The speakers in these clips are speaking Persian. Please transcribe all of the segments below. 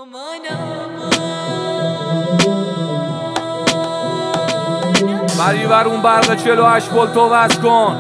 بریور اون برق 48 ولت رو وز کن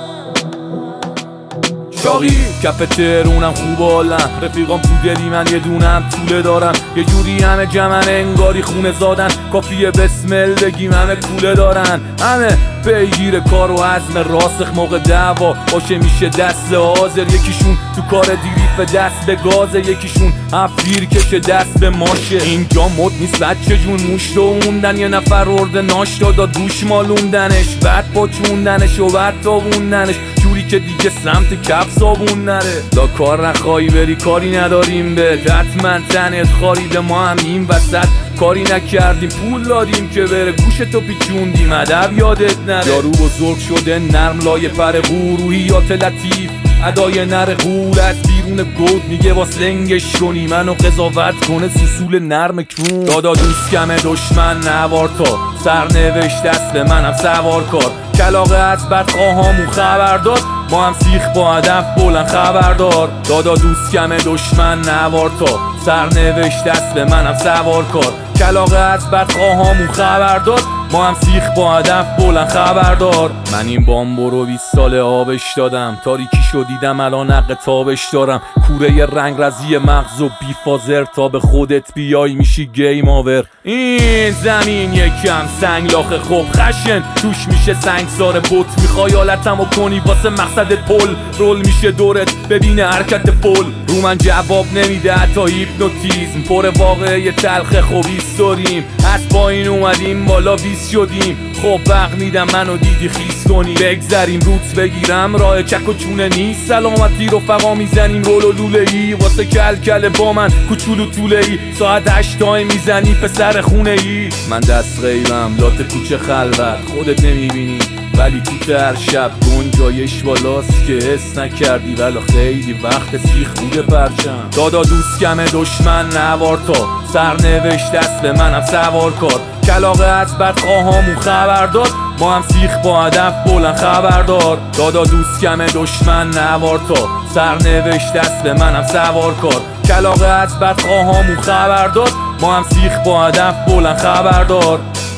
شاقی کف تهرونم خوب حالم، رفیقام تو دلی من یه دونم طوله دارم، یه جوری همه جمعن انگاری خونه زادن، کافیه بسمل بگیم همه کوله دارن، همه پیگیر کار و عزم راسخ موقع دعوا باشه میشه دست حاضر، یکیشون تو کار دیریف دست به گازه، یکیشون افیر کشه دست به ماشه. اینجا مد نیست بچه جون موش تو اوندن، یه نفر ارده ناشتا داد گوش مالوندنش، بعد پاچوندنش و بعد تاوندنش جوری که دیگه سمت کف صابون نره. لا کار نخواهی بری کاری نداریم به حتما تنت خارید، ما هم این وسط کاری نکردیم پول دادیم که بره گوشتو پیچوندیم ادب یادت نره. یارو بزرگ شده نرم لایه پر روحیات لطیف ادای نر غول از بیرون گود میگه با سنگش کنی منو قضاوت کنه سوسول نرم کون. دادا دوست کمه دشمن نوار تا سرنوشت دست به منم سوار کار، کلاغه از بدخواهامون خبر داد ما هم سیخ با هدف بلند خبردار. دادا دوست کمه دشمن نوار تا سرنوشت دست به منم سوار کار، کلاغه از بدخواهامون خبر داد ما هم سیخ با هدف بلند خبردار. من این بامبو رو 20 سال آبش دادم، تاریکیشو دیدم الان حق تابش دارم، کوره رنگ رزی مغز و بیفازر تا به خودت بیای میشی گیم آور. این زمین یکم سنگ لاخه خوب خشن توش میشه سنگسار بوت، میخوای حالتمو کنی واسه مقصد پل رول میشه دورت ببینه حرکت فول، رو من جواب نمیده حتی هیپنوتیزم پر واقعه تلخ خوبیست داریم، از پایین اومدیم بالا 20 شدیم، خب وقت میدم منو دیدی خیس کنی بگذریم روت بگیرم راه چک و چونه نیست، سلامتی رفقا میزنیم رول و لوله ای واسه کل با من کوچولو طوله ای، ساعت 8 تایم میزنی پسر خونه ای. من دست غیبم لات کوچه خلوت خودت نمیبینی ولی تو هر شب گنجایش بالاست که حس نکردی ولی خیلی وقت سیخ بوده پرچم. دادا دوست کمه دشمن نوار تا سرنوشت دست به منم سوار کار، کلاغه از بدخواهامون خبر داد ما هم سیخ با هدف بلند خبردار. دادا دوست کمه دشمن نوار تا سرنوشت دست به منم سوار کار، کلاغه از بدخواهامون خبر داد ما هم سیخ با هدف بلند خبردار.